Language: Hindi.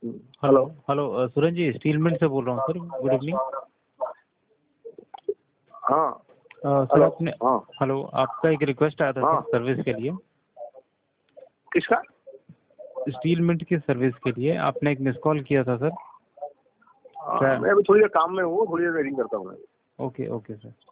हेलो हेलो सुरन जी, स्टील मिंट से बोल रहा हूँ सर। Good evening. हाँ सर आपने हाँ हेलो, आपका एक रिक्वेस्ट आया था हाँ। सर सर्विस के लिए। किसका? स्टील मिंट की सर्विस के लिए आपने एक मिस कॉल किया था सर। मैं अभी थोड़ी देर काम में हूँ, थोड़ी देर वेटिंग करता हूँ मैं। Okay okay sir.